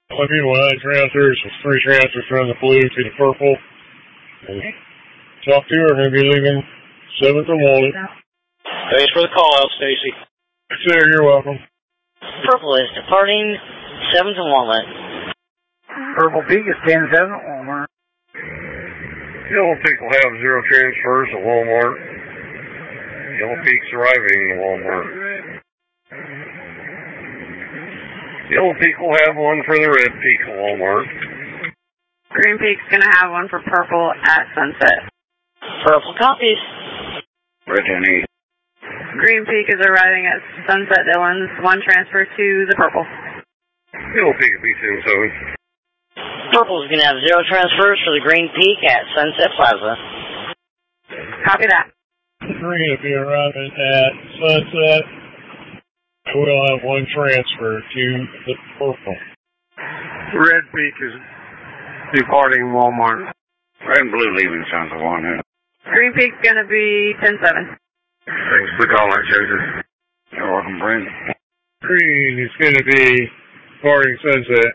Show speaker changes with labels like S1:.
S1: Let me know transfers, 3 transfers from the blue to the purple. And top 2 are going to be leaving 7th and Walnut.
S2: Thanks for the call out, Stacy.
S1: Sir, you're welcome.
S3: Purple is departing 7th and Walnut.
S4: Purple Peak is 10-7 at Walmart.
S1: Yellow Peak will have 0 transfers at Walmart. Yellow Peak's arriving in Walmart. Yellow Peak will have 1 for the Red Peak at Walmart.
S5: Green Peak's going to have 1 for Purple at Sunset.
S3: Purple copies.
S4: Red 10-8.
S5: Green Peak is arriving at Sunset Dillon's. 1 transfer to the Purple.
S1: Yellow Peak will be 10-7.
S3: Purple is going to have 0 transfers for the Green Peak at Sunset Plaza.
S5: Copy that.
S1: Green will be arriving at Sunset. We'll have 1 transfer to the Purple.
S6: Red Peak is departing Walmart.
S4: Red and blue leaving Sons of Walnut.
S5: Green Peak's going to be 10-7.
S1: Thanks for the call, Joseph.
S4: You're welcome, Brandon.
S1: Green is going to be departing Sunset.